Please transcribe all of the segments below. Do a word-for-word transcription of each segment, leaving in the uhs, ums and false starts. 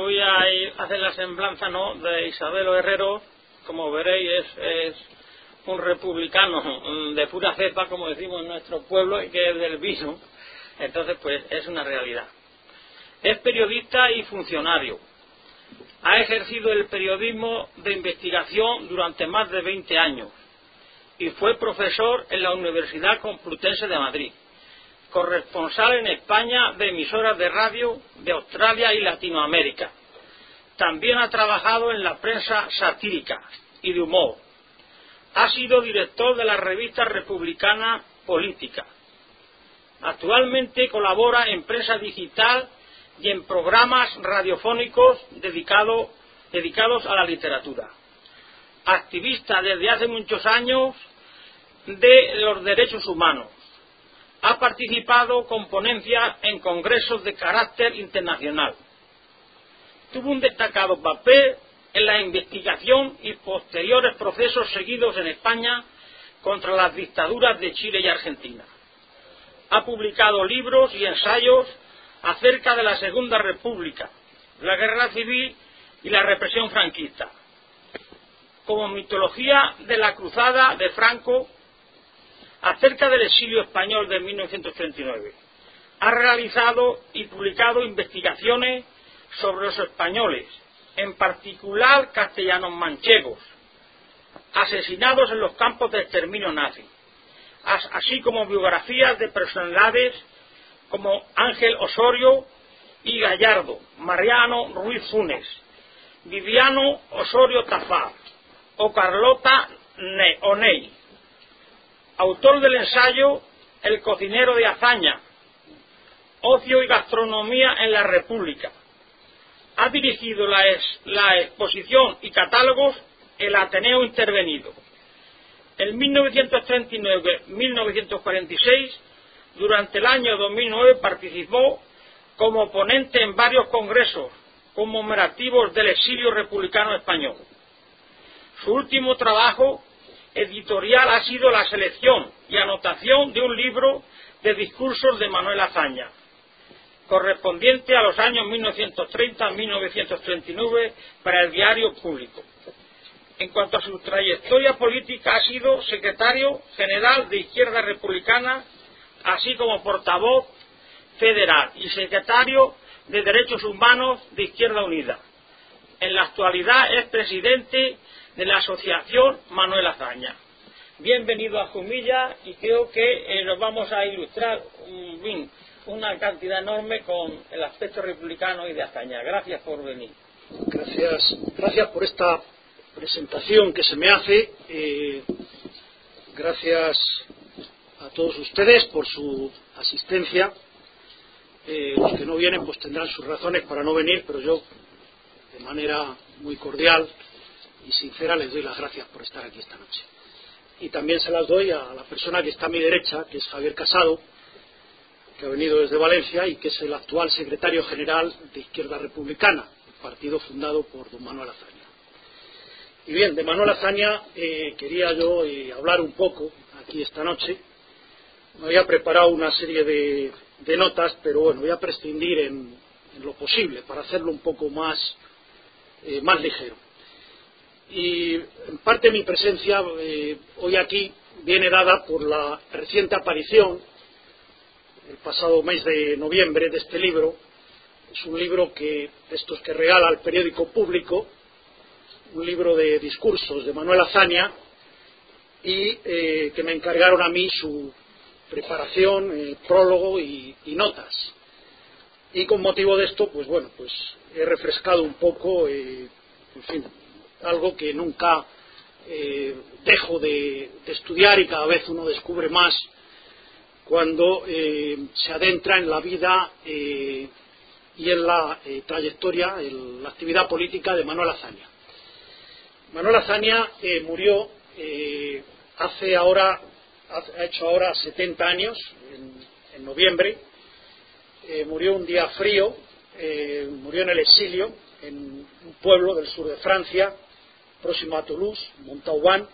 voy a ir a hacer la semblanza, ¿no?, de Isabelo Herrero. Como veréis, es, es un republicano de pura cepa, como decimos en nuestro pueblo, y que es del vino. Entonces, pues, es una realidad. Es periodista y funcionario. Ha ejercido el periodismo de investigación durante más de veinte años y fue profesor en la Universidad Complutense de Madrid, corresponsal en España de emisoras de radio de Australia y Latinoamérica. También ha trabajado en la prensa satírica y de humor. Ha sido director de la revista republicana Política. Actualmente colabora en prensa digital y en programas radiofónicos dedicado, dedicados a la literatura. Activista desde hace muchos años de los derechos humanos. Ha participado con ponencias en congresos de carácter internacional. Tuvo un destacado papel en la investigación y posteriores procesos seguidos en España contra las dictaduras de Chile y Argentina. Ha publicado libros y ensayos acerca de la Segunda República, la Guerra Civil y la represión franquista, como Mitología de la Cruzada de Franco, acerca del exilio español de mil novecientos treinta y nueve. Ha realizado y publicado investigaciones sobre los españoles, en particular castellanos manchegos, asesinados en los campos de exterminio nazi, así como biografías de personalidades como Ángel Osorio y Gallardo, Mariano Ruiz Funes, Viviano Osorio Tafá o Carlota O'Neill. Autor del ensayo El cocinero de Azaña, Ocio y gastronomía en la República. Ha dirigido la, ex, la exposición y catálogos El Ateneo Intervenido. En mil novecientos treinta y nueve a mil novecientos cuarenta y seis, durante el año dos mil nueve, participó como ponente en varios congresos conmemorativos del exilio republicano español. Su último trabajo editorial ha sido la selección y anotación de un libro de discursos de Manuel Azaña, correspondiente a los años mil novecientos treinta a mil novecientos treinta y nueve para el Diario Público. En cuanto a su trayectoria política, ha sido secretario general de Izquierda Republicana, así como portavoz federal y secretario de Derechos Humanos de Izquierda Unida. En la actualidad es presidente de la Asociación Manuel Azaña. Bienvenido a Jumilla, y creo que eh, nos vamos a ilustrar un, una cantidad enorme con el aspecto republicano y de Azaña. Gracias por venir. Gracias, gracias por esta presentación que se me hace. Eh, gracias a todos ustedes por su asistencia. Eh, los que no vienen pues tendrán sus razones para no venir, pero yo de manera muy cordial y sincera les doy las gracias por estar aquí esta noche. Y también se las doy a la persona que está a mi derecha, que es Javier Casado, que ha venido desde Valencia y que es el actual secretario general de Izquierda Republicana, partido fundado por don Manuel Azaña. Y bien, de Manuel Azaña eh, quería yo eh, hablar un poco aquí esta noche. Me había preparado una serie de, de notas, pero bueno, voy a prescindir en, en lo posible para hacerlo un poco más, eh, más ligero. Y en parte mi presencia eh, hoy aquí viene dada por la reciente aparición el pasado mes de noviembre de este libro. Es un libro que estos que regala el periódico Público, un libro de discursos de Manuel Azaña, y eh, que me encargaron a mí su preparación, eh, prólogo y, y notas. Y con motivo de esto, pues bueno, pues he refrescado un poco, eh, en fin, algo que nunca eh, dejo de, de estudiar, y cada vez uno descubre más cuando eh, se adentra en la vida eh, y en la eh, trayectoria, en la actividad política de Manuel Azaña. Manuel Azaña eh, murió eh, hace ahora, ha hecho ahora setenta años, en, en noviembre. Eh, murió un día frío, eh, murió en el exilio, en un pueblo del sur de Francia, próximo a Toulouse, Montauban,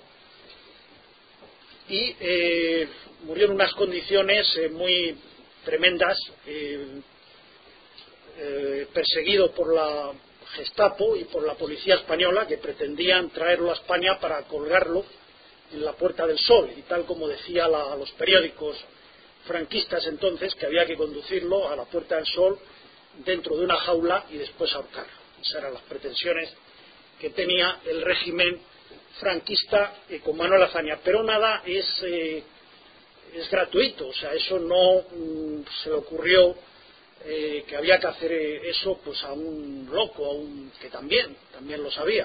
y eh, murió en unas condiciones eh, muy tremendas, eh, eh, perseguido por la Gestapo y por la policía española, que pretendían traerlo a España para colgarlo en la Puerta del Sol, y tal como decía la, los periódicos franquistas entonces, que había que conducirlo a la Puerta del Sol dentro de una jaula y después ahorcarlo. Esas eran las pretensiones que tenía el régimen franquista eh, con Manuel Azaña, pero nada es, eh, es gratuito, o sea, eso no mm, se le ocurrió eh, que había que hacer eh, eso pues a un loco, a un que también, también lo sabía.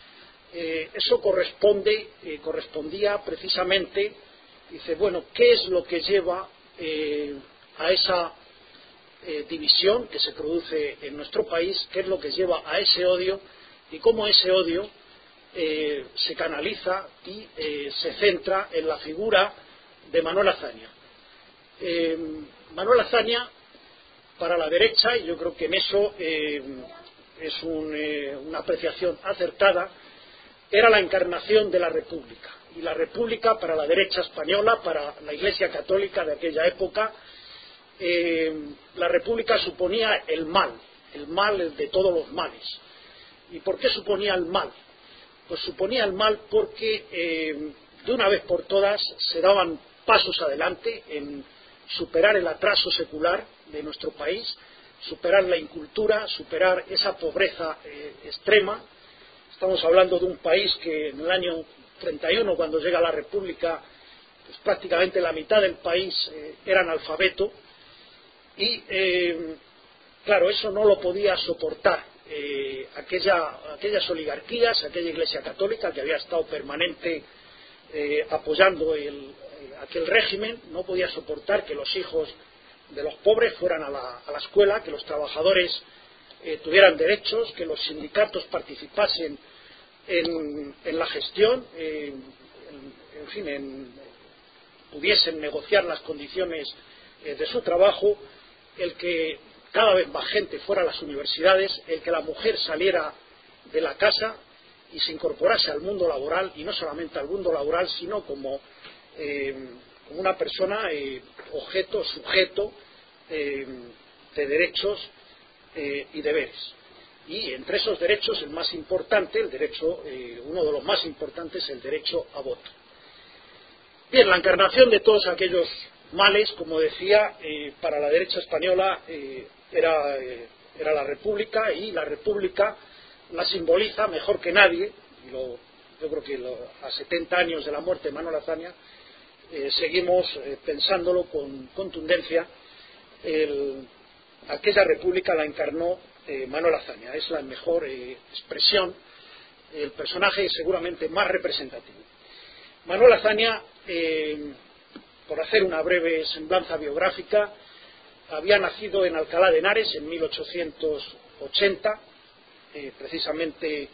Eh, eso corresponde, eh, correspondía precisamente, dice, bueno, ¿qué es lo que lleva eh, a esa eh, división que se produce en nuestro país? ¿Qué es lo que lleva a ese odio? Y cómo ese odio eh, se canaliza y eh, se centra en la figura de Manuel Azaña. Eh, Manuel Azaña, para la derecha, y yo creo que en eso eh, es un, eh, una apreciación acertada, era la encarnación de la República. Y la República, para la derecha española, para la Iglesia Católica de aquella época, eh, la República suponía el mal, el mal de todos los males. ¿Y por qué suponía el mal? Pues suponía el mal porque eh, de una vez por todas se daban pasos adelante en superar el atraso secular de nuestro país, superar la incultura, superar esa pobreza eh, extrema. Estamos hablando de un país que en el año treinta y uno, cuando llega la República, pues prácticamente la mitad del país eh, era analfabeto y, eh, claro, eso no lo podía soportar eh, aquella, aquellas oligarquías, aquella Iglesia Católica que había estado permanente eh, apoyando el, eh, aquel régimen. No podía soportar que los hijos de los pobres fueran a la, a la escuela, que los trabajadores eh, tuvieran derechos, que los sindicatos participasen en, en la gestión, eh, en, en fin, en, pudiesen negociar las condiciones eh, de su trabajo, el que cada vez más gente fuera a las universidades, el que la mujer saliera de la casa y se incorporase al mundo laboral, y no solamente al mundo laboral, sino como, eh, como una persona eh, objeto, sujeto eh, de derechos eh, y deberes. Y entre esos derechos el más importante, el derecho, eh, uno de los más importantes, el derecho a voto. Bien, la encarnación de todos aquellos males, como decía, eh, para la derecha española eh, era, eh, era la República, y la República la simboliza mejor que nadie. Y lo, yo creo que lo, a setenta años de la muerte de Manuel Azaña eh, seguimos eh, pensándolo con contundencia. El, aquella República la encarnó eh, Manuel Azaña, es la mejor eh, expresión, el personaje seguramente más representativo. Manuel Azaña, eh, por hacer una breve semblanza biográfica, había nacido en Alcalá de Henares en mil ochocientos ochenta, eh, precisamente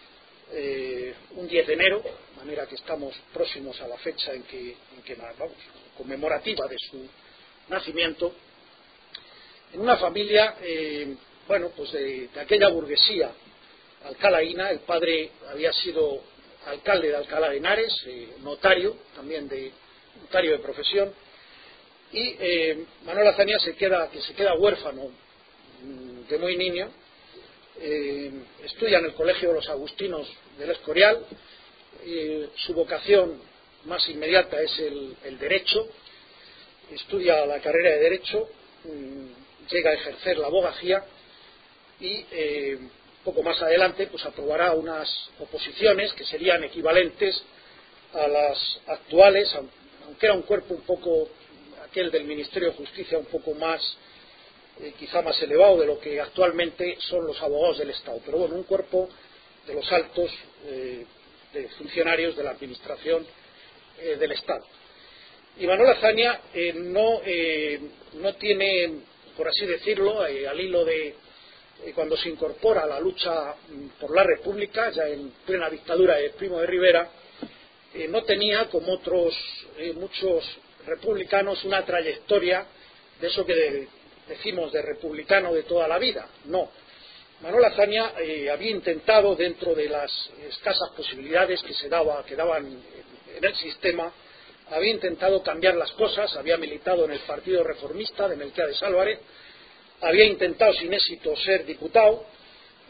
eh, un diez de enero, de manera que estamos próximos a la fecha en que, en que vamos, conmemorativa de su nacimiento, en una familia, eh, bueno, pues de, de aquella burguesía alcalaína. El padre había sido alcalde de Alcalá de Henares, eh, notario, también de notario de profesión, y eh, Manuel Azaña se queda, que se queda huérfano de muy niño, eh, estudia en el Colegio de los Agustinos del Escorial, eh, su vocación más inmediata es el, el Derecho, estudia la carrera de Derecho, mm, llega a ejercer la abogacía y eh, poco más adelante pues aprobará unas oposiciones que serían equivalentes a las actuales, aunque era un cuerpo un poco, aquel del Ministerio de Justicia, un poco más, eh, quizá más elevado de lo que actualmente son los abogados del Estado, pero bueno, un cuerpo de los altos eh, de funcionarios de la Administración eh, del Estado. Y Manuel Azaña eh, no, eh, no tiene, por así decirlo, eh, al hilo de eh, cuando se incorpora a la lucha por la República, ya en plena dictadura de Primo de Rivera, eh, no tenía, como otros eh, muchos republicanos, una trayectoria de eso que de, decimos de republicano de toda la vida. No. Manuel Azaña eh, había intentado, dentro de las escasas posibilidades que se daba, que daban en el sistema, había intentado cambiar las cosas, había militado en el Partido Reformista de Melquiades Álvarez, había intentado sin éxito ser diputado,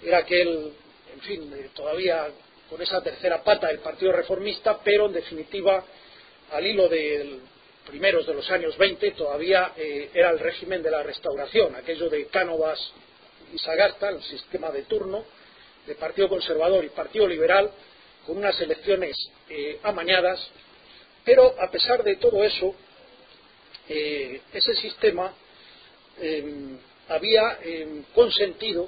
era aquel, en fin, eh, todavía con esa tercera pata del Partido Reformista, pero en definitiva, al hilo de primeros de los años veinte, todavía eh, era el régimen de la Restauración, aquello de Cánovas y Sagasta, el sistema de turno, de Partido Conservador y Partido Liberal, con unas elecciones eh, amañadas, pero a pesar de todo eso, eh, ese sistema eh, había eh, consentido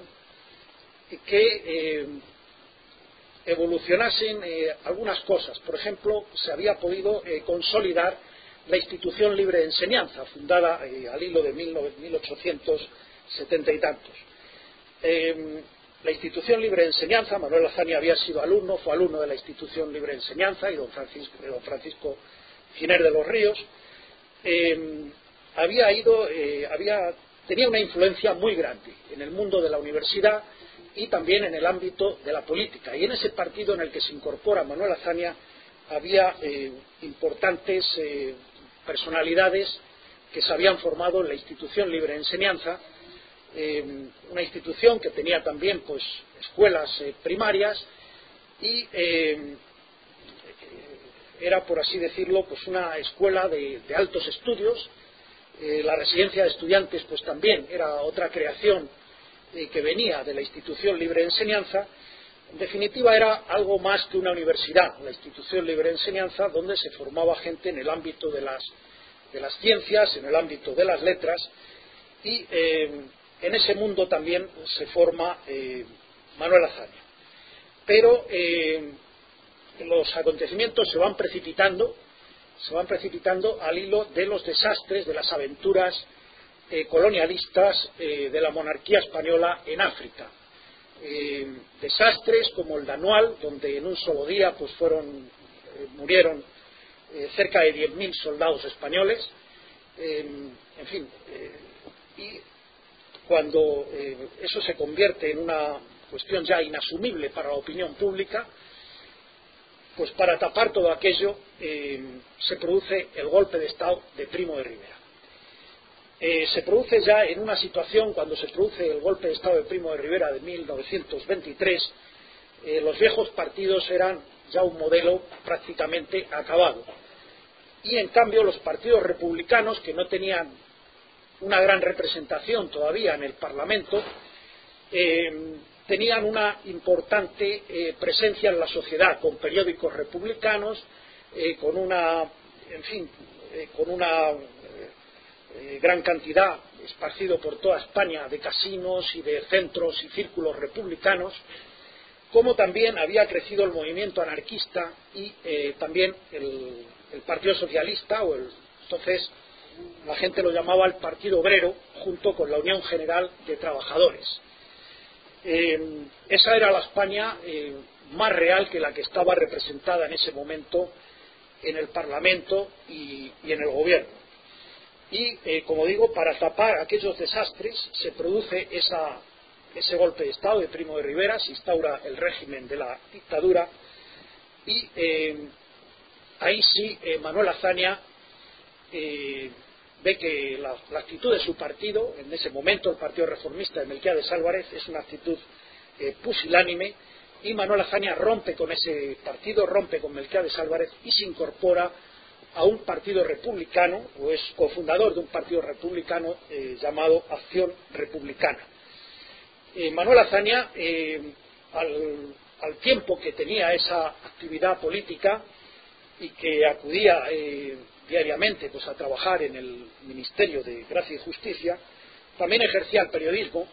que eh, evolucionasen eh, algunas cosas. Por ejemplo, se había podido eh, consolidar la institución libre de enseñanza, fundada eh, al hilo de mil ochocientos setenta y tantos. Eh, la institución libre de enseñanza, Manuel Azaña había sido alumno, fue alumno de la institución libre de enseñanza, y don Francisco, don Francisco Giner de los Ríos, eh, había ido, eh, había, tenía una influencia muy grande en el mundo de la universidad y también en el ámbito de la política. Y en ese partido en el que se incorpora Manuel Azaña había eh, importantes eh, personalidades que se habían formado en la institución libre de enseñanza, eh, una institución que tenía también pues escuelas eh, primarias y eh, era, por así decirlo, pues una escuela de, de altos estudios. Eh, la residencia de estudiantes pues también era otra creación eh, que venía de la institución libre de enseñanza. En definitiva, era algo más que una universidad, la institución libre de enseñanza, donde se formaba gente en el ámbito de las, de las ciencias, en el ámbito de las letras, y eh, en ese mundo también se forma eh, Manuel Azaña. Pero eh, los acontecimientos se van precipitando, se van precipitando al hilo de los desastres, de las aventuras eh, colonialistas eh, de la monarquía española en África. Eh, desastres como el de Anual, donde en un solo día pues fueron eh, murieron eh, cerca de diez mil soldados españoles, eh, en fin, eh, y cuando eh, eso se convierte en una cuestión ya inasumible para la opinión pública, pues para tapar todo aquello eh, se produce el golpe de Estado de Primo de Rivera. Eh, se produce ya en una situación, cuando se produce el golpe de Estado de Primo de Rivera de mil novecientos veintitrés, eh, los viejos partidos eran ya un modelo prácticamente acabado. Y en cambio los partidos republicanos, que no tenían una gran representación todavía en el Parlamento, eh, tenían una importante eh, presencia en la sociedad, con periódicos republicanos, eh, con una, en fin, eh, con una eh, gran cantidad, esparcido por toda España, de casinos y de centros y círculos republicanos, como también había crecido el movimiento anarquista y eh, también el, el Partido Socialista, o el, entonces la gente lo llamaba el Partido Obrero, junto con la Unión General de Trabajadores. Eh, esa era la España eh, más real que la que estaba representada en ese momento en el Parlamento y, y en el gobierno. Y, eh, como digo, para tapar aquellos desastres se produce esa, ese golpe de Estado de Primo de Rivera, se instaura el régimen de la dictadura y eh, ahí sí eh, Manuel Azaña eh, ve que la, la actitud de su partido, en ese momento el Partido Reformista de Melquiades Álvarez, es una actitud eh, pusilánime, y Manuel Azaña rompe con ese partido, rompe con Melquiades Álvarez y se incorpora a un partido republicano, o es cofundador de un partido republicano eh, llamado Acción Republicana. Eh, Manuel Azaña, eh, al, al tiempo que tenía esa actividad política y que acudía eh, diariamente pues, a trabajar en el Ministerio de Gracia y Justicia, también ejercía el periodismo.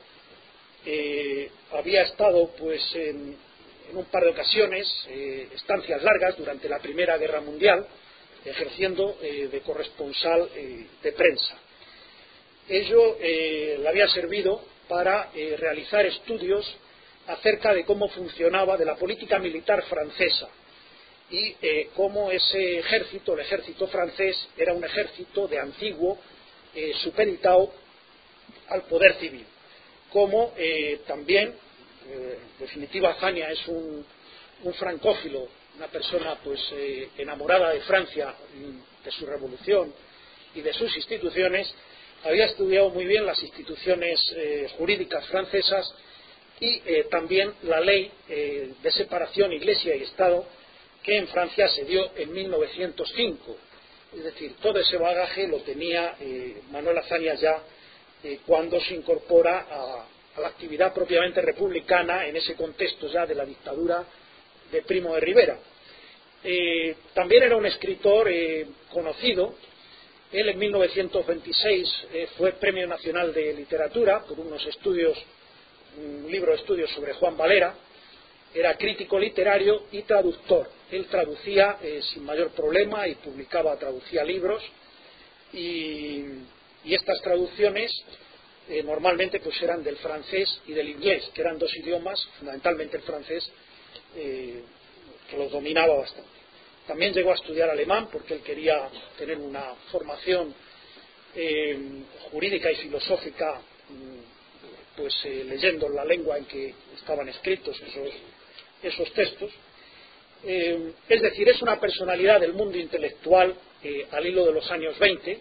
Eh, había estado pues en, en un par de ocasiones, eh, estancias largas durante la Primera Guerra Mundial, ejerciendo eh, de corresponsal eh, de prensa. Ello eh, le había servido para eh, realizar estudios acerca de cómo funcionaba, de la política militar francesa, y eh, cómo ese ejército, el ejército francés, era un ejército de antiguo, eh, supeditado al poder civil. Como eh, también, eh, en definitiva, Azaña es un, un francófilo, una persona pues eh, enamorada de Francia, de su revolución y de sus instituciones, había estudiado muy bien las instituciones eh, jurídicas francesas y eh, también la ley eh, de separación Iglesia y Estado, que en Francia se dio en mil novecientos cinco. Es decir, todo ese bagaje lo tenía eh, Manuel Azaña ya eh, cuando se incorpora a, a la actividad propiamente republicana en ese contexto ya de la dictadura de Primo de Rivera. Eh, también era un escritor eh, conocido. Él en mil novecientos veintiséis eh, fue Premio Nacional de Literatura por unos estudios, un libro de estudios sobre Juan Valera. Era crítico literario y traductor. Él traducía eh, sin mayor problema y publicaba, traducía libros, y, y estas traducciones eh, normalmente pues eran del francés y del inglés, que eran dos idiomas, fundamentalmente el francés, eh, que los dominaba bastante. También llegó a estudiar alemán porque él quería tener una formación eh, jurídica y filosófica, pues eh, leyendo la lengua en que estaban escritos esos, esos textos. Eh, es decir, es una personalidad del mundo intelectual eh, al hilo de los años veinte.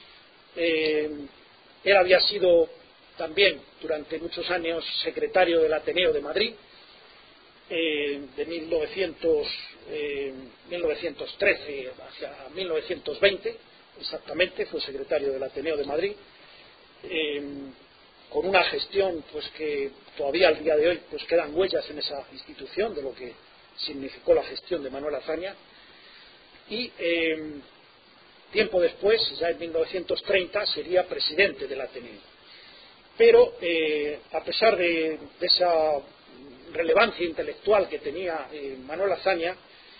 Eh, él había sido también durante muchos años secretario del Ateneo de Madrid, eh, de mil novecientos, eh, mil novecientos trece hacia mil novecientos veinte, exactamente, fue secretario del Ateneo de Madrid, eh, con una gestión pues que todavía al día de hoy pues quedan huellas en esa institución de lo que significó la gestión de Manuel Azaña. Y eh, tiempo después, ya en mil novecientos treinta, sería presidente del Ateneo. Pero eh, a pesar de, de esa relevancia intelectual que tenía eh, Manuel Azaña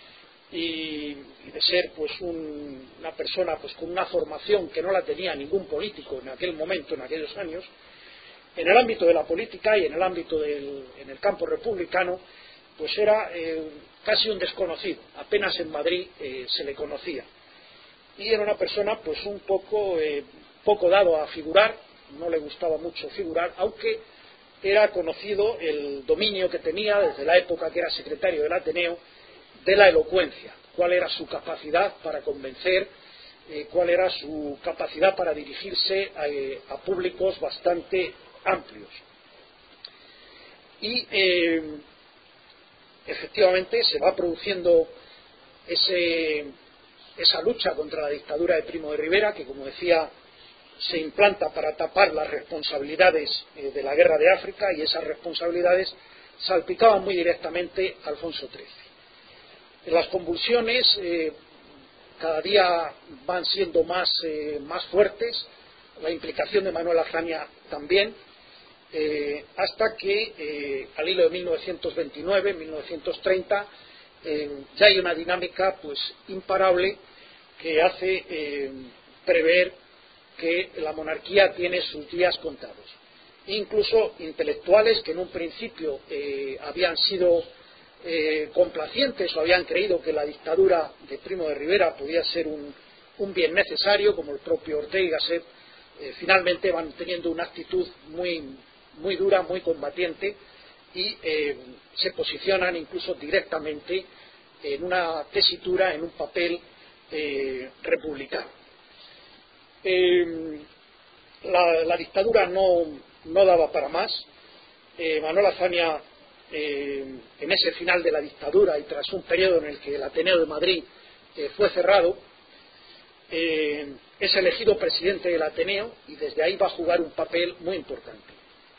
y, y de ser pues un, una persona pues con una formación que no la tenía ningún político en aquel momento, en aquellos años, en el ámbito de la política y en el ámbito del en el campo republicano, pues era eh, casi un desconocido. Apenas en Madrid eh, se le conocía. Y era una persona pues un poco, eh, poco dado a figurar, no le gustaba mucho figurar, aunque era conocido el dominio que tenía desde la época que era secretario del Ateneo de la elocuencia, cuál era su capacidad para convencer, eh, cuál era su capacidad para dirigirse a, eh, a públicos bastante amplios. Y eh, efectivamente se va produciendo ese, esa lucha contra la dictadura de Primo de Rivera, que, como decía, se implanta para tapar las responsabilidades eh, de la guerra de África, y esas responsabilidades salpicaban muy directamente a Alfonso trece. Las convulsiones eh, cada día van siendo más, eh, más fuertes, la implicación de Manuel Azaña también, eh, hasta que eh, al hilo de mil novecientos veintinueve, mil novecientos treinta, eh, ya hay una dinámica pues imparable que hace eh, prever que la monarquía tiene sus días contados. Incluso intelectuales que en un principio eh, habían sido eh, complacientes o habían creído que la dictadura de Primo de Rivera podía ser un, un bien necesario, como el propio Ortega y Gasset, eh, finalmente van teniendo una actitud muy, muy dura, muy combatiente, y eh, se posicionan incluso directamente en una tesitura, en un papel eh, republicano. Eh, la, la dictadura no, no daba para más. eh, Manuel Azaña, eh, en ese final de la dictadura y tras un periodo en el que el Ateneo de Madrid eh, fue cerrado, eh, es elegido presidente del Ateneo, y desde ahí va a jugar un papel muy importante.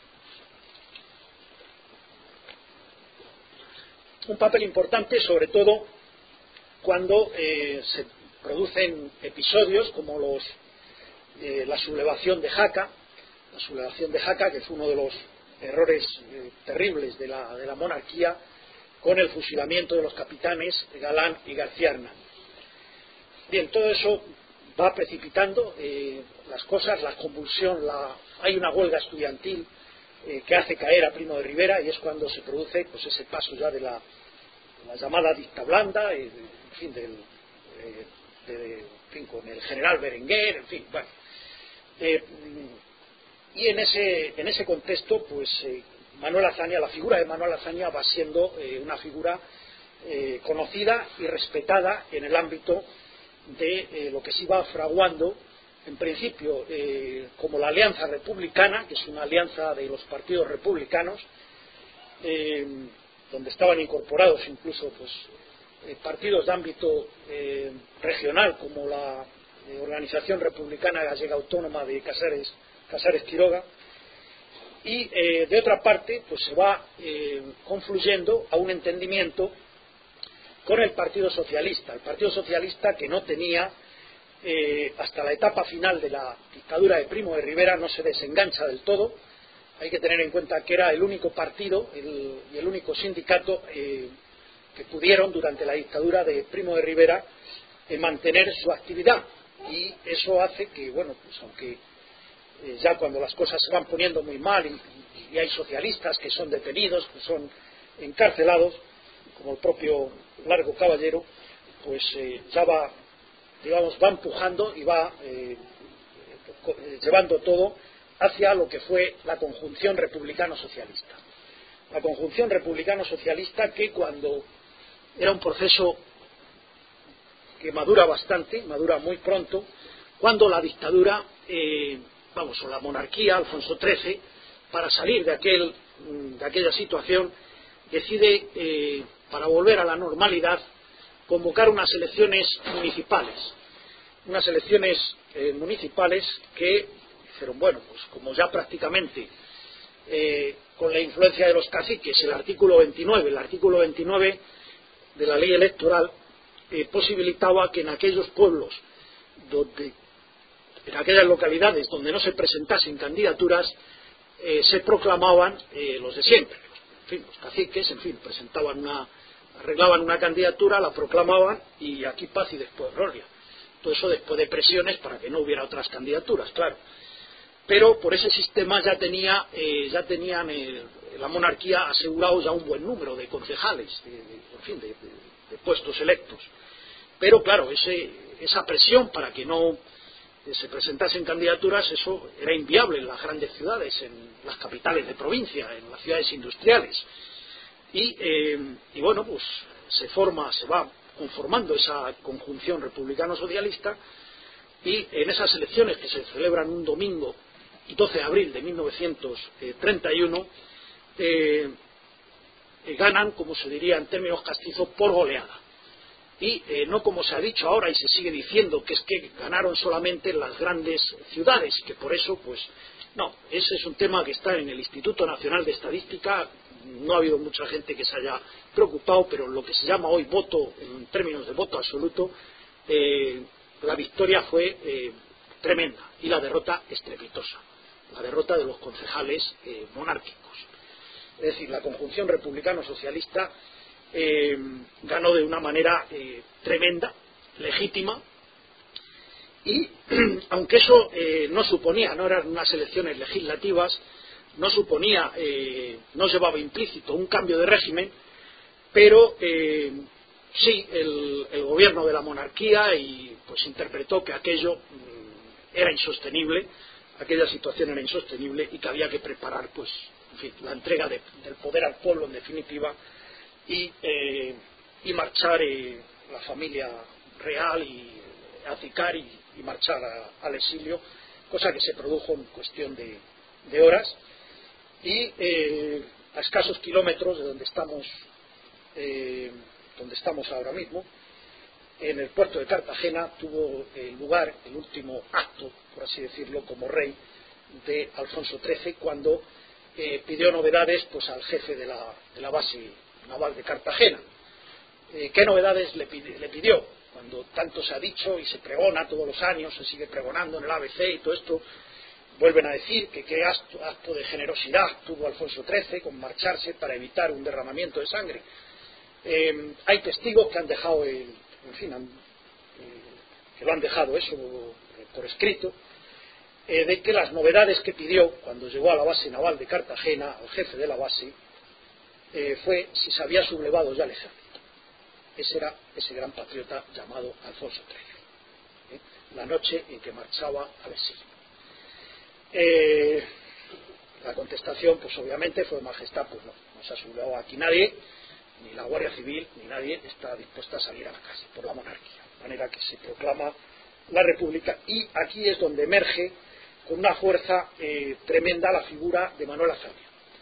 Un papel importante sobre todo cuando eh, se producen episodios como los Eh, la sublevación de Jaca, la sublevación de Jaca, que fue uno de los errores eh, terribles de la, de la monarquía, con el fusilamiento de los capitanes Galán y García Hernán. Bien, todo eso va precipitando eh, las cosas, la convulsión, la, hay una huelga estudiantil eh, que hace caer a Primo de Rivera, y es cuando se produce pues ese paso ya de la, de la llamada dicta blanda, eh, en fin, del, eh, de, de, en fin, con el general Berenguer, en fin, bueno. Eh, y en ese, en ese contexto, pues eh, Manuel Azaña, la figura de Manuel Azaña va siendo eh, una figura eh, conocida y respetada en el ámbito de eh, lo que se iba fraguando, en principio, eh, como la Alianza Republicana, que es una alianza de los partidos republicanos, eh, donde estaban incorporados incluso pues eh, partidos de ámbito eh, regional, como la eh, Organización Republicana Gallega Autónoma de Casares, Casares Quiroga, y eh, de otra parte pues se va eh, confluyendo a un entendimiento con el Partido Socialista, el Partido Socialista que no tenía eh, hasta la etapa final de la dictadura de Primo de Rivera, no se desengancha del todo. Hay que tener en cuenta que era el único partido el, y el único sindicato eh, que pudieron durante la dictadura de Primo de Rivera eh, mantener su actividad, y eso hace que, bueno, pues aunque eh, ya cuando las cosas se van poniendo muy mal y, y hay socialistas que son detenidos, que son encarcelados, como el propio Largo Caballero, pues eh, ya va, digamos, va empujando y va eh, eh, llevando todo hacia lo que fue la conjunción republicano-socialista. La conjunción republicano-socialista que, cuando era un proceso que madura bastante, madura muy pronto, cuando la dictadura, eh, vamos, o la monarquía, Alfonso trece, para salir de, aquel, de aquella situación, decide, eh, para volver a la normalidad, convocar unas elecciones municipales. Unas elecciones eh, municipales que dijeron, bueno, pues como ya prácticamente eh, con la influencia de los caciques, el artículo veintinueve, el artículo veintinueve de la ley electoral eh, posibilitaba que en aquellos pueblos, donde, en aquellas localidades donde no se presentasen candidaturas, eh, se proclamaban eh, los de siempre, en fin, los caciques, en fin, presentaban una, arreglaban una candidatura, la proclamaban y aquí paz y después gloria. Todo eso después de presiones para que no hubiera otras candidaturas, claro. Pero por ese sistema ya tenía eh, ya tenían eh, la monarquía asegurado ya un buen número de concejales, de, de, en fin, de, de, de puestos electos. Pero claro, ese, esa presión para que no eh, se presentasen candidaturas, eso era inviable en las grandes ciudades, en las capitales de provincia, en las ciudades industriales. Y, eh, y bueno, pues se forma, se va conformando esa conjunción republicano-socialista, y en esas elecciones que se celebran un domingo doce de abril de mil novecientos treinta y uno, eh, eh, ganan, como se diría en términos castizos, por goleada. Y eh, no como se ha dicho ahora y se sigue diciendo, que es que ganaron solamente en las grandes ciudades, que por eso, pues, no, ese es un tema que está en el Instituto Nacional de Estadística. No ha habido mucha gente que se haya preocupado, pero lo que se llama hoy voto, en términos de voto absoluto, eh, la victoria fue eh, tremenda y la derrota estrepitosa, la derrota de los concejales eh, monárquicos. Es decir, la conjunción republicano-socialista eh, ganó de una manera eh, tremenda, legítima, y aunque eso eh, no suponía, no eran unas elecciones legislativas, no suponía, eh, no llevaba implícito un cambio de régimen, pero eh, sí, el, el gobierno de la monarquía y pues interpretó que aquello mm, era insostenible, aquella situación era insostenible y que había que preparar, pues, en fin, la entrega de, del poder al pueblo en definitiva, y, eh, y marchar eh, la familia real y acicar y, y marchar a, al exilio, cosa que se produjo en cuestión de, de horas, y eh, a escasos kilómetros de donde estamos eh, donde estamos ahora mismo, en el puerto de Cartagena, tuvo eh, lugar el último acto, por así decirlo, como rey de Alfonso trece, cuando eh, pidió novedades pues al jefe de la, de la base naval de Cartagena. Eh, ¿Qué novedades le, pide, le pidió? Cuando tanto se ha dicho y se pregona todos los años, se sigue pregonando en el A B C y todo esto, vuelven a decir que qué acto, acto de generosidad tuvo Alfonso trece con marcharse para evitar un derramamiento de sangre. Eh, hay testigos que han dejado el, en fin, han, eh, que lo han dejado eso eh, por escrito, eh, de que las novedades que pidió cuando llegó a la base naval de Cartagena, al jefe de la base, eh, fue si se había sublevado ya el ejército. Ese era ese gran patriota llamado Alfonso trece, ¿eh? La noche en que marchaba al exilio. Eh, la contestación, pues obviamente fue: Majestad, pues no, no se ha sublevado aquí nadie, ni la Guardia Civil, ni nadie está dispuesta a salir a la calle por la monarquía. De manera que se proclama la República, y aquí es donde emerge con una fuerza eh, tremenda la figura de Manuel Azaña.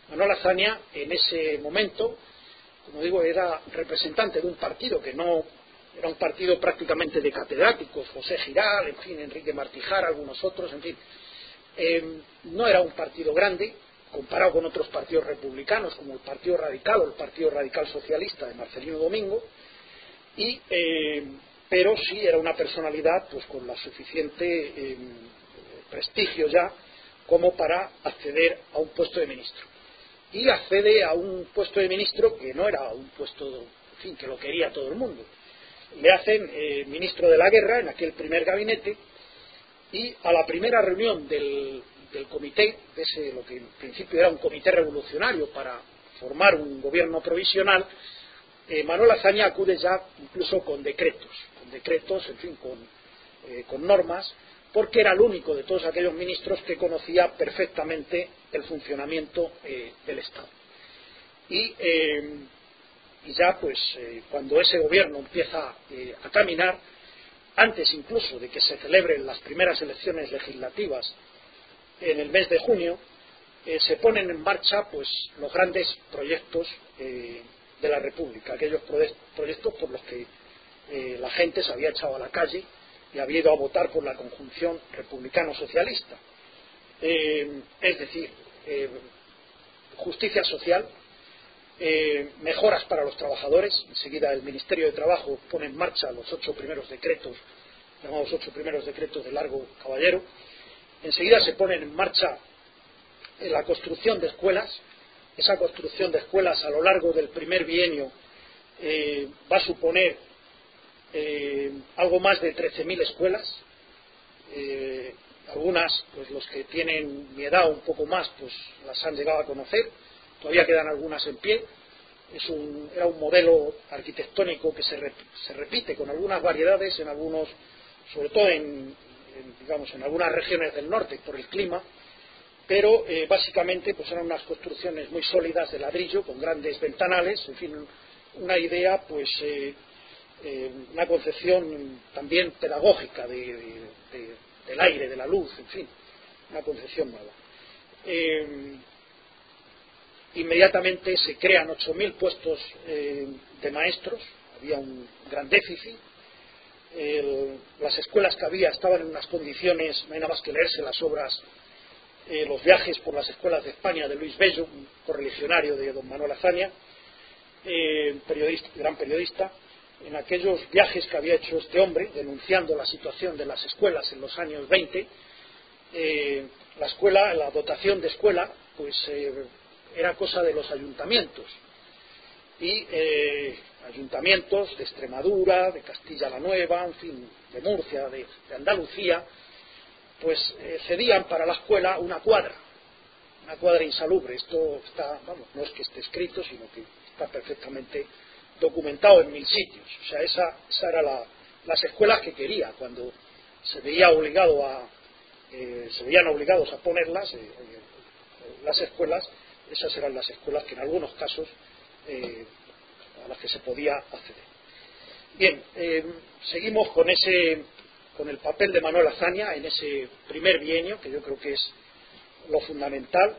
Manuel Azaña, en ese momento, como digo, era representante de un partido que no era un partido prácticamente de catedráticos, José Giral, en fin, Enrique Martijar, algunos otros, en fin. Eh, no era un partido grande, comparado con otros partidos republicanos, como el Partido Radical o el Partido Radical Socialista de Marcelino Domingo, y, eh, pero sí era una personalidad pues con la suficiente eh, prestigio ya como para acceder a un puesto de ministro. Y accede a un puesto de ministro que no era un puesto, en fin, que lo quería todo el mundo. Le hacen eh, ministro de la guerra en aquel primer gabinete, y a la primera reunión del, del comité, de ese, lo que en principio era un comité revolucionario para formar un gobierno provisional, eh, Manuel Azaña acude ya incluso con decretos, con decretos, en fin, con, eh, con normas, porque era el único de todos aquellos ministros que conocía perfectamente el funcionamiento eh, del Estado. Y, eh, y ya, pues, eh, cuando ese gobierno empieza eh, a caminar, antes incluso de que se celebren las primeras elecciones legislativas en el mes de junio, eh, se ponen en marcha pues los grandes proyectos eh, de la República, aquellos proyectos por los que eh, la gente se había echado a la calle y había ido a votar por la conjunción republicano-socialista. Eh, es decir, eh, justicia social, eh, mejoras para los trabajadores. Enseguida el Ministerio de Trabajo pone en marcha los ocho primeros decretos, llamados ocho primeros decretos de Largo Caballero. Enseguida se ponen en marcha eh, la construcción de escuelas. Esa construcción de escuelas a lo largo del primer bienio eh, va a suponer eh, algo más de trece mil escuelas. Eh, algunas, pues los que tienen mi edad un poco más, pues las han llegado a conocer. Todavía quedan algunas en pie. Es un, era un modelo arquitectónico que se, re, se repite con algunas variedades en algunos, sobre todo en, en, digamos, en algunas regiones del norte por el clima, pero eh, básicamente pues eran unas construcciones muy sólidas de ladrillo con grandes ventanales, en fin, una idea, pues eh, eh, una concepción también pedagógica de, de, de, del aire, de la luz, en fin, una concepción nueva. Eh, Inmediatamente se crean ocho mil puestos eh, de maestros, había un gran déficit. El, las escuelas que había estaban en unas condiciones, no hay nada más que leerse las obras, eh, los viajes por las escuelas de España de Luis Bello, un correligionario de don Manuel Azaña, eh, periodista, gran periodista. En aquellos viajes que había hecho este hombre, denunciando la situación de las escuelas en los años veinte, eh, la escuela, la dotación de escuela, pues eh, era cosa de los ayuntamientos, y eh, ayuntamientos de Extremadura, de Castilla la Nueva, en fin, de Murcia, de, de Andalucía, pues eh, cedían para la escuela una cuadra, una cuadra insalubre. Esto está, vamos, no es que esté escrito, sino que está perfectamente documentado en mil sitios. O sea, esa, esa era la, las escuelas que quería cuando se veía obligado a, eh, se veían obligados a ponerlas, eh, eh, las escuelas. Esas eran las escuelas que en algunos casos eh, a las que se podía acceder. Bien, eh, seguimos con ese, con el papel de Manuel Azaña en ese primer bienio, que yo creo que es lo fundamental.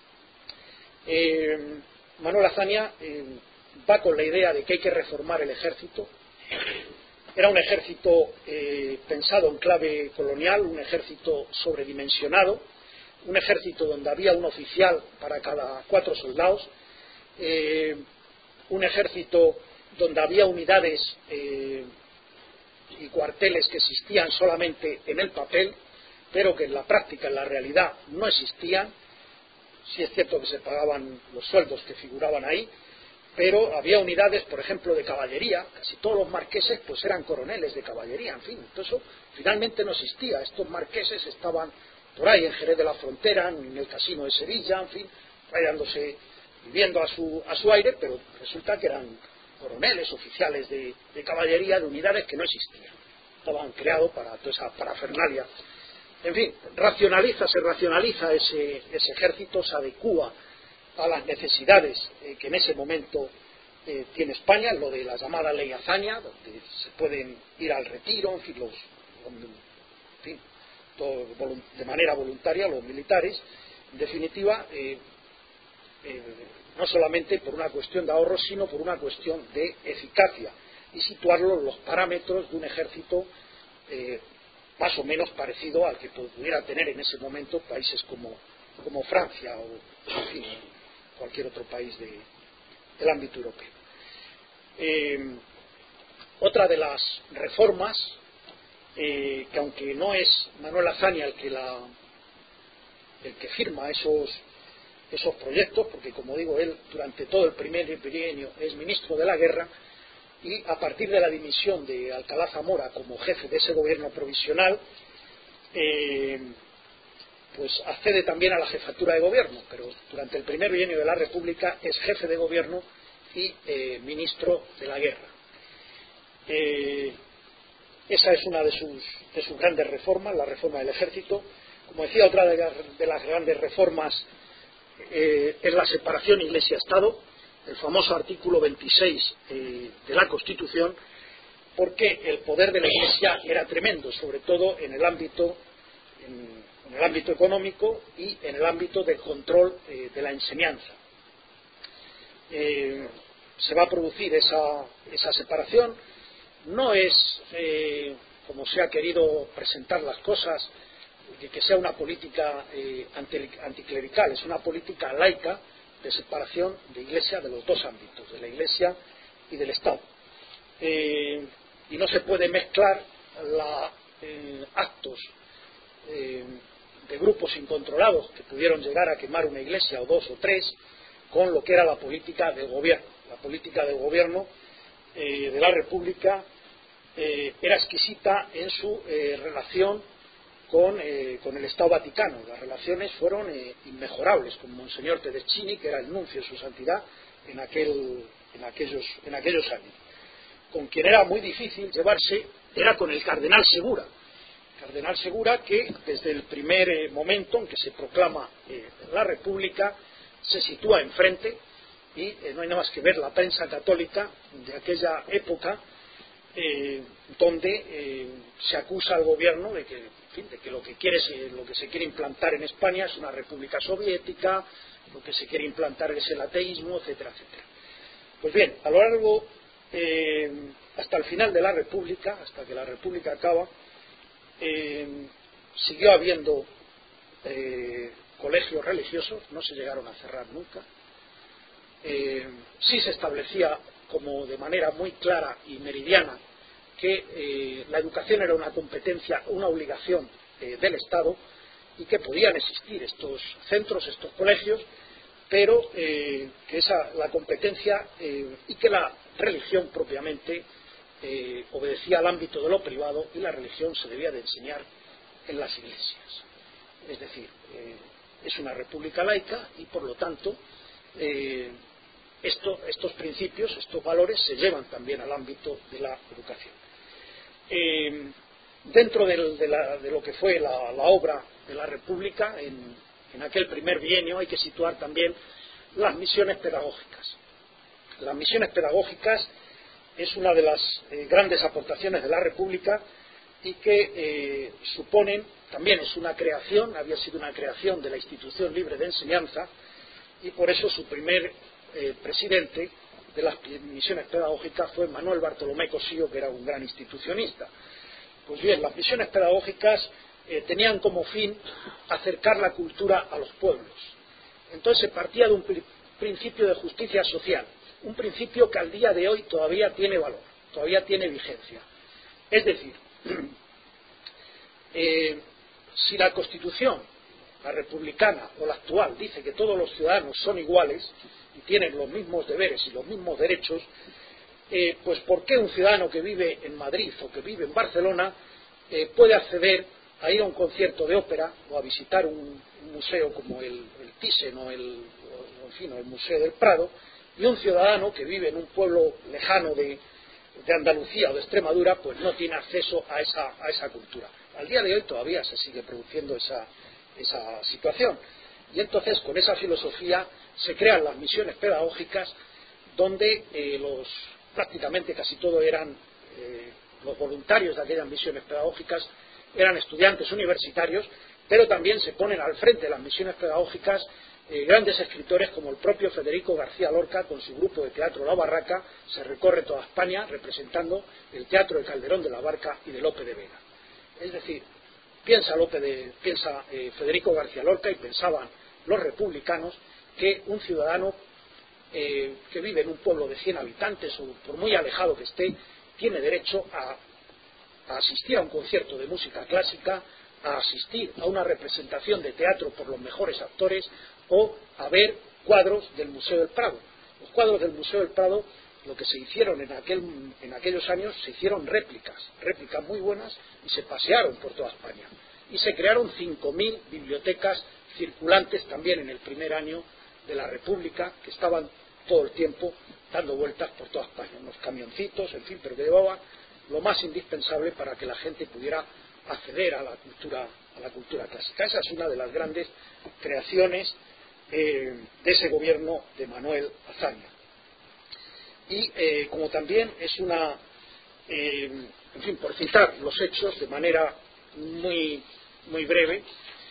Eh, Manuel Azaña eh, va con la idea de que hay que reformar el ejército. Era un ejército eh, pensado en clave colonial, un ejército sobredimensionado, un ejército donde había un oficial para cada cuatro soldados, eh, un ejército donde había unidades eh, y cuarteles que existían solamente en el papel, pero que en la práctica, en la realidad, no existían. Sí es cierto que se pagaban los sueldos que figuraban ahí, pero había unidades, por ejemplo, de caballería. Casi todos los marqueses pues eran coroneles de caballería, en fin, todo eso finalmente no existía. Estos marqueses estaban por ahí en Jerez de la Frontera, en el Casino de Sevilla, en fin, rayándose, viviendo a su, a su aire, pero resulta que eran coroneles, oficiales de, de caballería, de unidades que no existían. Estaban creados para toda esa parafernalia. En fin, racionaliza, se racionaliza ese, ese ejército, se adecúa a las necesidades eh, que en ese momento eh, tiene España, lo de la llamada Ley Azaña, donde se pueden ir al retiro, en fin, los, en fin, todo, de manera voluntaria los militares. En definitiva, eh, eh, no solamente por una cuestión de ahorro, sino por una cuestión de eficacia, y situarlo en los parámetros de un ejército eh, más o menos parecido al que pudiera tener en ese momento países como, como Francia o, en fin, cualquier otro país de, del ámbito europeo. Eh, otra de las reformas, eh, que aunque no es Manuel Azaña el que, la, el que firma esos, esos proyectos, porque como digo, él durante todo el primer bienio es ministro de la guerra, y a partir de la dimisión de Alcalá Zamora como jefe de ese gobierno provisional, eh, pues accede también a la jefatura de gobierno, pero durante el primer bienio de la República es jefe de gobierno y eh, ministro de la guerra. Eh, esa es una de sus, de sus grandes reformas, la reforma del ejército. Como decía, otra de las, de las grandes reformas eh, es la separación Iglesia-Estado, el famoso artículo veintiséis eh, de la Constitución, porque el poder de la Iglesia era tremendo, sobre todo en el ámbito, en, en el ámbito económico y en el ámbito del control eh, de la enseñanza. Eh, se va a producir esa, esa separación. No es, eh, como se ha querido presentar las cosas, de que sea una política eh, anticlerical, es una política laica de separación de Iglesia de los dos ámbitos, de la Iglesia y del Estado. Eh, y no se puede mezclar la, eh, actos eh, de grupos incontrolados que pudieron llegar a quemar una iglesia o dos o tres con lo que era la política del gobierno. La política del gobierno eh, de la República eh, era exquisita en su eh, relación Con, eh, con el Estado Vaticano. Las relaciones fueron eh, inmejorables con Monseñor Tedeschini, que era el nuncio de su santidad en, aquel, en, aquellos, en aquellos años. Con quien era muy difícil llevarse era con el cardenal Segura. Cardenal Segura, que desde el primer eh, momento en que se proclama eh, la República se sitúa enfrente, y eh, no hay nada más que ver la prensa católica de aquella época, eh, donde eh, se acusa al gobierno de que, en fin, de que lo que quiere es, lo que se quiere implantar en España es una república soviética, lo que se quiere implantar es el ateísmo, etcétera, etcétera. Pues bien, a lo largo, eh, hasta el final de la República, hasta que la República acaba, eh, siguió habiendo eh, colegios religiosos, no se llegaron a cerrar nunca. Eh, sí se establecía como de manera muy clara y meridiana que eh, la educación era una competencia, una obligación eh, del Estado, y que podían existir estos centros, estos colegios, pero eh, que esa, la competencia eh, y que la religión propiamente eh, obedecía al ámbito de lo privado, y la religión se debía de enseñar en las iglesias. Es decir, eh, es una república laica y por lo tanto eh, Esto, estos principios, estos valores se llevan también al ámbito de la educación. Eh, dentro del, de, la, de lo que fue la, la obra de la República, en, en aquel primer bienio hay que situar también las misiones pedagógicas. Las misiones pedagógicas es una de las eh, grandes aportaciones de la República, y que eh, suponen, también es una creación, había sido una creación de la Institución Libre de Enseñanza, y por eso su primer Eh, presidente de las misiones pedagógicas fue Manuel Bartolomé Cosío, que era un gran institucionista. Pues bien, las misiones pedagógicas eh, tenían como fin acercar la cultura a los pueblos. Entonces se partía de un pri principio de justicia social, un principio que al día de hoy todavía tiene valor, todavía tiene vigencia. Es decir, eh, si la Constitución, la republicana o la actual, dice que todos los ciudadanos son iguales y tienen los mismos deberes y los mismos derechos, eh, pues ¿por qué un ciudadano que vive en Madrid o que vive en Barcelona eh, puede acceder a ir a un concierto de ópera o a visitar un, un museo como el, el Thyssen o el, o, en fin, o el Museo del Prado, y un ciudadano que vive en un pueblo lejano de, de Andalucía o de Extremadura pues no tiene acceso a esa, a esa cultura? Al día de hoy todavía se sigue produciendo esa, esa situación, y entonces con esa filosofía se crean las misiones pedagógicas, donde eh, los prácticamente casi todo eran eh, los voluntarios de aquellas misiones pedagógicas eran estudiantes universitarios, pero también se ponen al frente de las misiones pedagógicas eh, grandes escritores como el propio Federico García Lorca, con su grupo de teatro La Barraca, se recorre toda España representando el teatro de Calderón de la Barca y de Lope de Vega. Es decir, piensa, Lope de, piensa eh, Federico García Lorca y pensaban los republicanos que un ciudadano eh, que vive en un pueblo de cien habitantes o por muy alejado que esté, tiene derecho a, a asistir a un concierto de música clásica, a asistir a una representación de teatro por los mejores actores o a ver cuadros del Museo del Prado. Los cuadros del Museo del Prado, lo que se hicieron en, aquel, en aquellos años, se hicieron réplicas, réplicas muy buenas, y se pasearon por toda España. Y se crearon cinco mil bibliotecas circulantes también en el primer año de la República, que estaban todo el tiempo dando vueltas por toda España, unos camioncitos, en fin, pero que llevaban lo más indispensable para que la gente pudiera acceder a la cultura, a la cultura clásica. Esa es una de las grandes creaciones eh, de ese gobierno de Manuel Azaña. Y eh, como también es una, eh, en fin, por citar los hechos de manera muy, muy breve,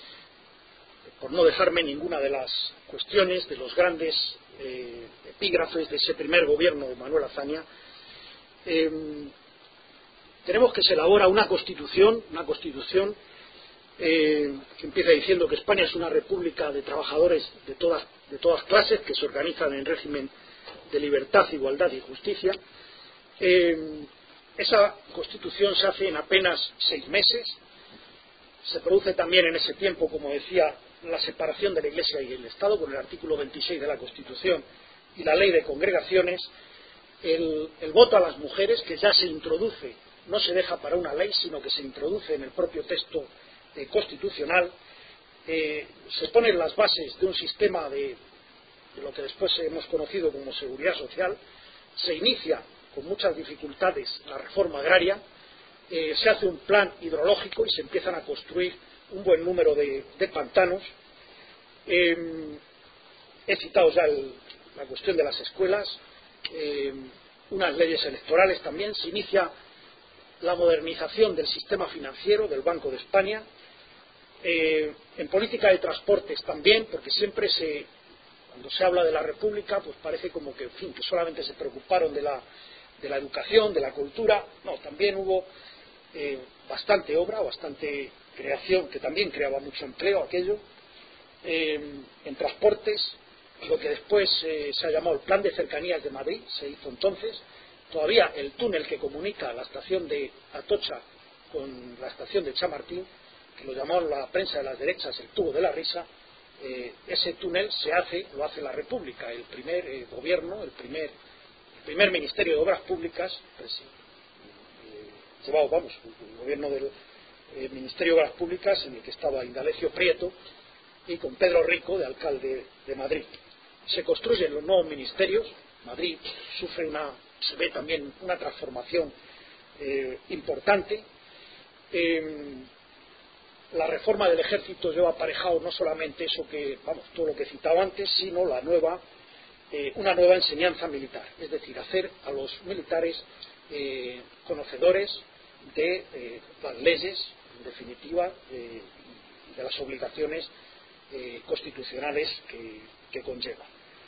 por no dejarme ninguna de las cuestiones de los grandes eh, epígrafes de ese primer gobierno de Manuel Azaña, eh, tenemos que se elabora una constitución, una constitución eh, que empieza diciendo que España es una república de trabajadores de todas, de todas clases que se organizan en régimen de libertad, igualdad y justicia. Eh, esa constitución se hace en apenas seis meses. Se produce también en ese tiempo, como decía, la separación de la Iglesia y el Estado con el artículo veintiséis de la Constitución y la ley de congregaciones. El, el voto a las mujeres, que ya se introduce, no se deja para una ley, sino que se introduce en el propio texto eh, constitucional. Eh, se ponen las bases de un sistema de, de lo que después hemos conocido como seguridad social. Se inicia con muchas dificultades la reforma agraria. Eh, se hace un plan hidrológico y se empiezan a construir un buen número de, de pantanos. Eh, he citado ya el, la cuestión de las escuelas, eh, unas leyes electorales también. Se inicia la modernización del sistema financiero del Banco de España. Eh, en política de transportes también, porque siempre se, cuando se habla de la República, pues parece como que, en fin, que solamente se preocuparon de la, de la educación, de la cultura. No, también hubo eh, bastante obra, bastante creación, que también creaba mucho empleo aquello. Eh, en transportes, lo que después eh, se ha llamado el Plan de Cercanías de Madrid, se hizo entonces. Todavía el túnel que comunica la estación de Atocha con la estación de Chamartín, que lo llamaron la prensa de las derechas el tubo de la risa, eh, ese túnel se hace, lo hace la República, el primer eh, gobierno, el primer, el primer Ministerio de Obras Públicas, pues, eh, llevado, vamos, el gobierno del eh, Ministerio de Obras Públicas, en el que estaba Indalecio Prieto, y con Pedro Rico, de alcalde de Madrid. Se construyen los nuevos ministerios. Madrid sufre una, se ve también una transformación eh, importante. Eh, la reforma del ejército lleva aparejado no solamente eso que, vamos, todo lo que he citado antes, sino la nueva, eh, una nueva enseñanza militar, es decir, hacer a los militares eh, conocedores de eh, las leyes, en definitiva, eh, de las obligaciones eh, constitucionales que, que conlleva.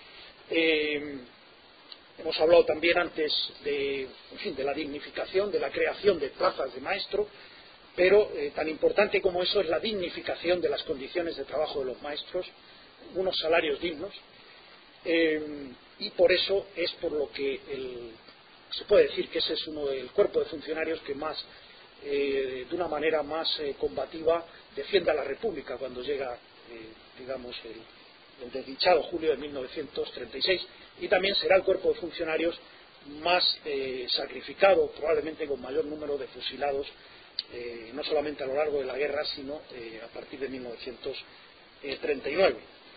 Eh, hemos hablado también antes de, en fin, de la dignificación, de la creación de plazas de maestro, pero eh, tan importante como eso es la dignificación de las condiciones de trabajo de los maestros, unos salarios dignos, eh, y por eso es por lo que el, se puede decir que ese es uno del cuerpo de funcionarios que más, eh, de una manera más eh, combativa, defiende a la República cuando llega, eh, digamos, el, el desdichado julio de mil novecientos treinta y seis, y también será el cuerpo de funcionarios más eh, sacrificado, probablemente con mayor número de fusilados, eh, no solamente a lo largo de la guerra, sino eh, a partir de mil novecientos treinta y nueve.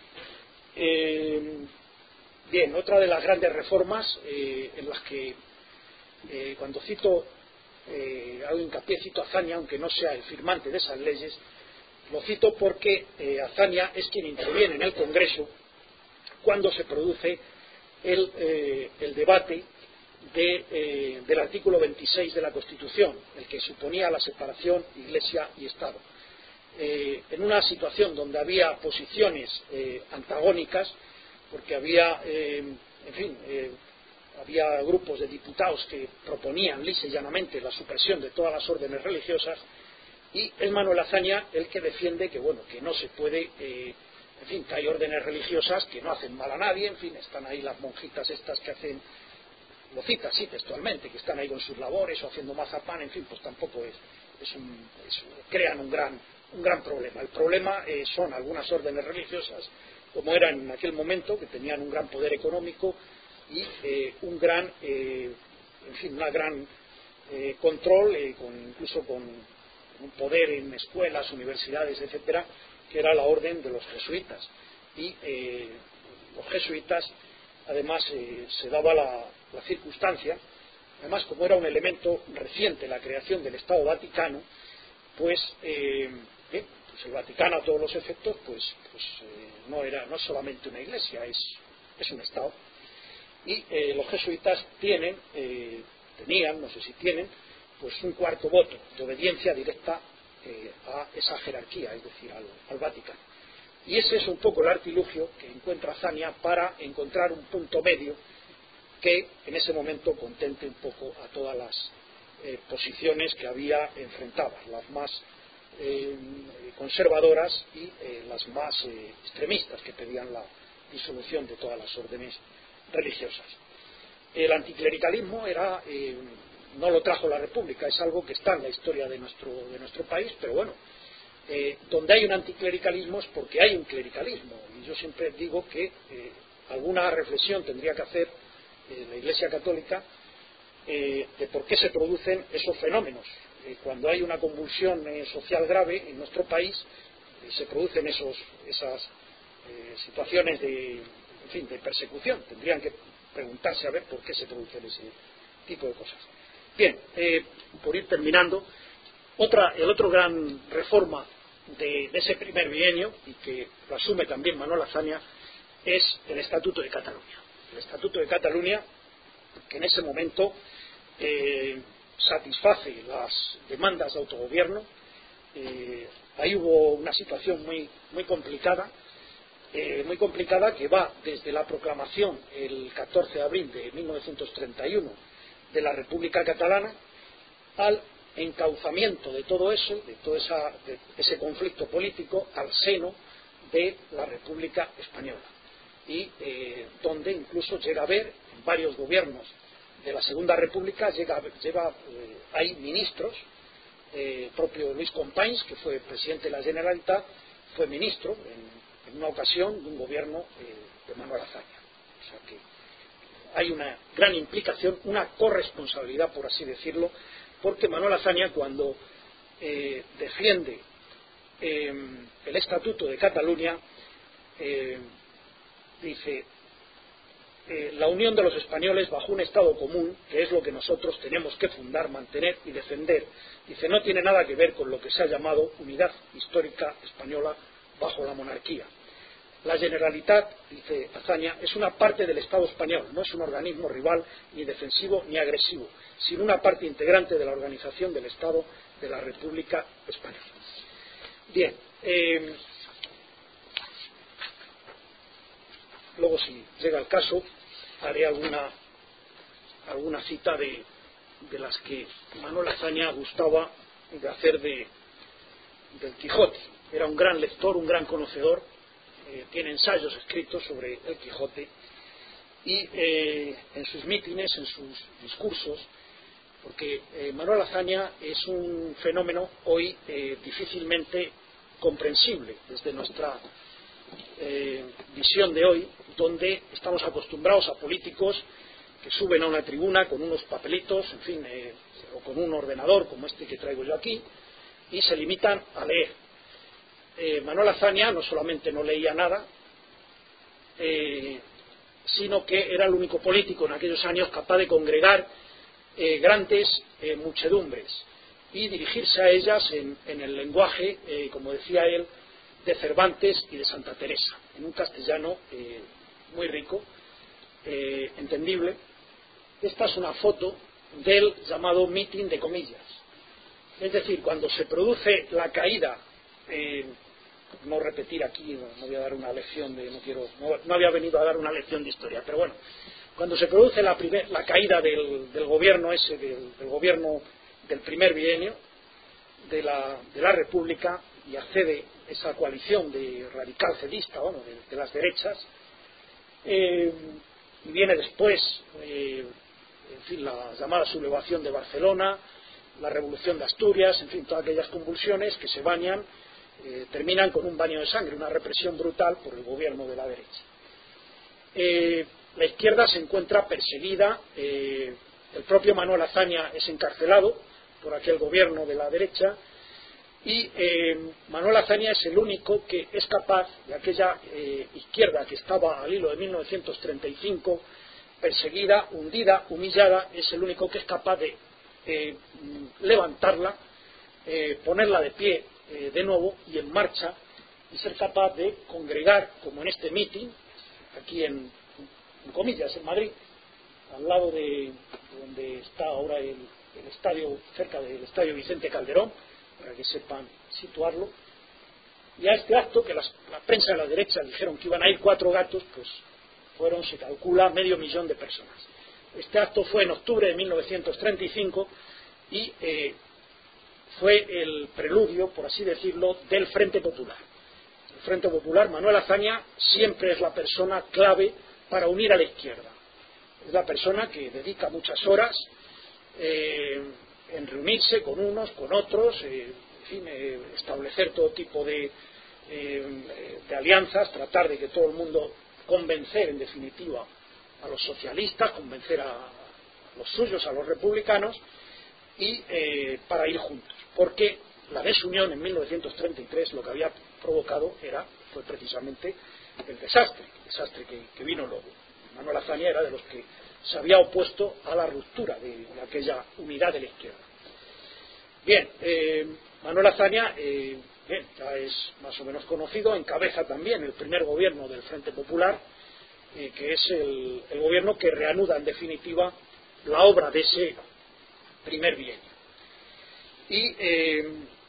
Eh, bien, otra de las grandes reformas eh, en las que eh, cuando cito, eh, hago hincapié, cito a Azaña, aunque no sea el firmante de esas leyes, lo cito porque eh, Azaña es quien interviene en el Congreso cuando se produce el, eh, el debate de, eh, del artículo veintiséis de la Constitución, el que suponía la separación Iglesia y Estado. eh, en una situación donde había posiciones eh, antagónicas, porque había, eh, en fin, eh, había grupos de diputados que proponían lisa y llanamente la supresión de todas las órdenes religiosas, y es Manuel Azaña el que defiende que, bueno, que no se puede, eh, en fin, que hay órdenes religiosas que no hacen mal a nadie, en fin, están ahí las monjitas estas que hacen, lo cita así textualmente, que están ahí con sus labores o haciendo mazapán, en fin, pues tampoco es, es un, es, crean un gran, un gran problema. El problema eh, son algunas órdenes religiosas, como eran en aquel momento, que tenían un gran poder económico y eh, un gran, eh, en fin, una gran eh, control, eh, con, incluso con un poder en escuelas, universidades, etcétera, que era la orden de los jesuitas. Y eh, los jesuitas, además, eh, se daba la, la circunstancia, además, como era un elemento reciente la creación del Estado Vaticano, pues, eh, eh, pues el Vaticano a todos los efectos, pues, pues eh, no era no solamente una iglesia, es, es un Estado. Y eh, los jesuitas tienen, eh, tenían, no sé si tienen, pues un cuarto voto de obediencia directa eh, a esa jerarquía, es decir, al, al Vaticano. Y ese es un poco el artilugio que encuentra Azaña para encontrar un punto medio que en ese momento contente un poco a todas las eh, posiciones que había enfrentadas, las más eh, conservadoras y eh, las más eh, extremistas, que pedían la disolución de todas las órdenes religiosas. El anticlericalismo era, eh, no lo trajo la República, es algo que está en la historia de nuestro, de nuestro país, pero bueno, eh, donde hay un anticlericalismo es porque hay un clericalismo, y yo siempre digo que eh, alguna reflexión tendría que hacer eh, la Iglesia Católica eh, de por qué se producen esos fenómenos. Eh, cuando hay una convulsión eh, social grave en nuestro país, eh, se producen esos, esas eh, situaciones de, en fin, de persecución. Tendrían que preguntarse a ver por qué se producen ese tipo de cosas. Bien, eh, por ir terminando, otra, el otro gran reforma de, de ese primer bienio, y que lo asume también Manuel Azaña, es el Estatuto de Cataluña. El Estatuto de Cataluña, que en ese momento eh, satisface las demandas de autogobierno. Eh, ahí hubo una situación muy, muy complicada, eh, muy complicada que va desde la proclamación el catorce de abril de mil novecientos treinta y uno de la República Catalana al encauzamiento de todo eso, de todo esa, de ese conflicto político al seno de la República Española, y eh, donde incluso llega a haber en varios gobiernos de la Segunda República, llega, lleva, eh, hay ministros, eh, propio Luis Companys, que fue presidente de la Generalitat, fue ministro en, en una ocasión de un gobierno eh, de Manuel Azaña. O sea que hay una gran implicación, una corresponsabilidad, por así decirlo, porque Manuel Azaña, cuando eh, defiende eh, el Estatuto de Cataluña, eh, dice eh, la unión de los españoles bajo un Estado común, que es lo que nosotros tenemos que fundar, mantener y defender. Dice, no tiene nada que ver con lo que se ha llamado unidad histórica española bajo la monarquía. La Generalitat, dice Azaña, es una parte del Estado español, no es un organismo rival, ni defensivo ni agresivo, sino una parte integrante de la organización del Estado de la República Española. Bien, eh, luego, si llega el caso, haré alguna, alguna cita de, de las que Manuel Azaña gustaba de hacer de, del Quijote. Era un gran lector, un gran conocedor. Eh, tiene ensayos escritos sobre el Quijote, y eh, en sus mítines, en sus discursos, porque eh, Manuel Azaña es un fenómeno hoy eh, difícilmente comprensible desde nuestra eh, visión de hoy, donde estamos acostumbrados a políticos que suben a una tribuna con unos papelitos, en fin, eh, o con un ordenador como este que traigo yo aquí, y se limitan a leer. Eh, Manuel Azaña no solamente no leía nada, eh, sino que era el único político en aquellos años capaz de congregar eh, grandes eh, muchedumbres y dirigirse a ellas en, en el lenguaje, eh, como decía él, de Cervantes y de Santa Teresa, en un castellano eh, muy rico, eh, entendible. Esta es una foto del llamado mitin de comillas, es decir, cuando se produce la caída eh, no repetir aquí, no, no voy a dar una lección de, no quiero, no, no había venido a dar una lección de historia, pero bueno, cuando se produce la, primer, la caída del, del gobierno ese, del, del gobierno del primer bienio de la, de la República, y accede esa coalición de radical cedista, bueno, de, de las derechas, eh, y viene después, eh, en fin, la llamada sublevación de Barcelona, la revolución de Asturias, en fin, todas aquellas convulsiones que se bañan, eh, terminan con un baño de sangre, una represión brutal por el gobierno de la derecha. Eh, la izquierda se encuentra perseguida, eh, el propio Manuel Azaña es encarcelado por aquel gobierno de la derecha, y eh, Manuel Azaña es el único que es capaz, de aquella eh, izquierda que estaba al hilo de mil novecientos treinta y cinco, perseguida, hundida, humillada, es el único que es capaz de eh, levantarla, eh, ponerla de pie eh, de nuevo y en marcha, y ser capaz de congregar, como en este meeting, aquí en, en comillas, en Madrid, al lado de donde está ahora el, el estadio, cerca del estadio Vicente Calderón, para que sepan situarlo, y a este acto, que las, la prensa de la derecha dijeron que iban a ir cuatro gatos, pues fueron, se calcula, medio millón de personas. Este acto fue en octubre de mil novecientos treinta y cinco y eh, fue el preludio, por así decirlo, del Frente Popular. El Frente Popular, Manuel Azaña, siempre es la persona clave para unir a la izquierda. Es la persona que dedica muchas horas eh, en reunirse con unos, con otros, eh, en fin, eh, establecer todo tipo de, eh, de alianzas, tratar de que todo el mundo, convencer en definitiva a los socialistas, convencer a, a los suyos, a los republicanos, y eh, para ir juntos, porque la desunión en mil novecientos treinta y tres lo que había provocado era, fue precisamente el desastre, el desastre que, que vino luego. Manuel Azaña era de los que se había opuesto a la ruptura de, de aquella unidad de la izquierda. Bien, eh, Manuel Azaña, eh, bien, ya es más o menos conocido, encabeza también el primer gobierno del Frente Popular, eh, que es el, el gobierno que reanuda en definitiva la obra de ese primer bienio. Y eh,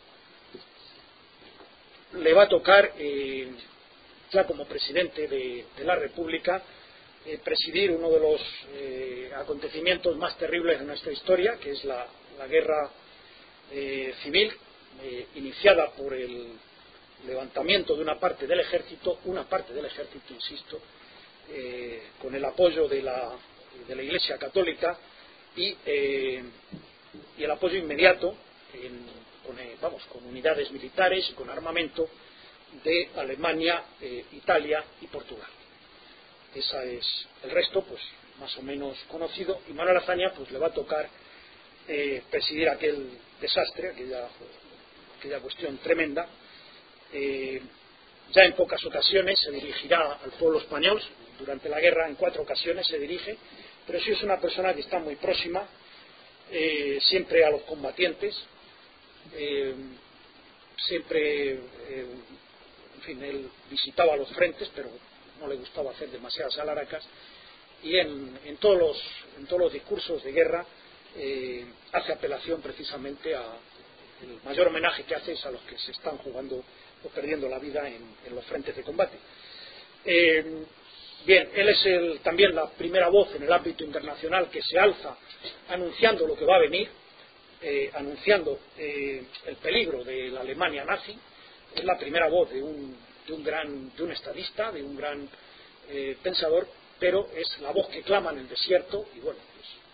le va a tocar, eh, ya como presidente de, de la República, eh, presidir uno de los eh, acontecimientos más terribles de nuestra historia, que es la, la guerra eh, civil, eh, iniciada por el levantamiento de una parte del ejército, una parte del ejército, insisto, eh, con el apoyo de la, de la Iglesia Católica y, eh, y el apoyo inmediato en, con, eh, vamos, con unidades militares y con armamento de Alemania, eh, Italia y Portugal. Esa es el resto, pues más o menos conocido, y Manuel Azaña pues le va a tocar eh, presidir aquel desastre, aquella, aquella cuestión tremenda. Eh, ya en pocas ocasiones se dirigirá al pueblo español, durante la guerra en cuatro ocasiones se dirige, pero sí es una persona que está muy próxima, eh, siempre a los combatientes, eh, siempre, eh, en fin, él visitaba los frentes, pero no le gustaba hacer demasiadas alaracas, y en, en, todos, los, en todos los discursos de guerra eh, hace apelación precisamente a el mayor homenaje que hace es a los que se están jugando o perdiendo la vida en, en los frentes de combate. Eh, bien, él es el, también la primera voz en el ámbito internacional que se alza anunciando lo que va a venir, eh, anunciando eh, el peligro de la Alemania nazi. Es la primera voz de un, de un gran, de un estadista, de un gran eh, pensador, pero es la voz que clama en el desierto. Y bueno,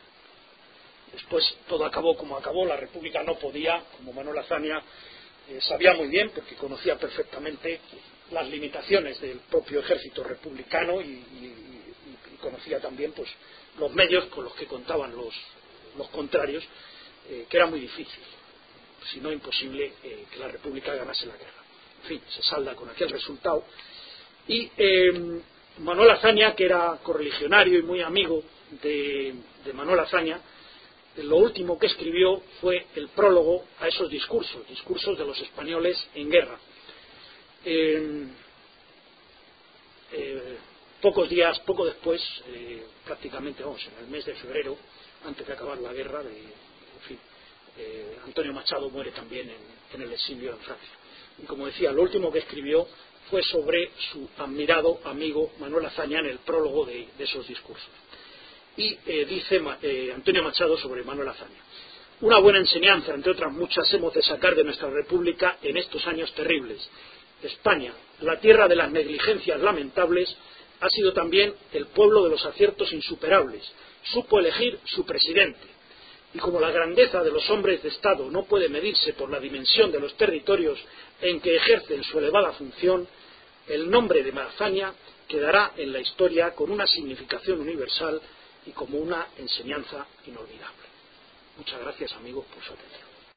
pues después todo acabó como acabó. La República no podía, como Manuel Azaña eh, sabía muy bien, porque conocía perfectamente las limitaciones del propio ejército republicano y, y, y conocía también pues los medios con los que contaban los, los contrarios, eh, que era muy difícil, si no imposible, eh, que la República ganase la guerra. En fin, se salda con aquel resultado. Y eh, Manuel Azaña, que era correligionario y muy amigo de, de Manuel Azaña, lo último que escribió fue el prólogo a esos discursos, discursos de los españoles en guerra. Eh, eh, pocos días, poco después, eh, prácticamente, vamos, en el mes de febrero, antes de acabar la guerra, de, en fin, eh, Antonio Machado muere también en, en el exilio en Francia. y como decía, lo último que escribió fue sobre su admirado amigo Manuel Azaña en el prólogo de, de esos discursos. Y eh, dice eh, Antonio Machado sobre Manuel Azaña: una buena enseñanza, entre otras muchas, hemos de sacar de nuestra república en estos años terribles. España, la tierra de las negligencias lamentables, ha sido también el pueblo de los aciertos insuperables. Supo elegir su presidente. Y como la grandeza de los hombres de Estado no puede medirse por la dimensión de los territorios en que ejercen su elevada función, el nombre de Azaña quedará en la historia con una significación universal y como una enseñanza inolvidable. Muchas gracias, amigos, por su atención.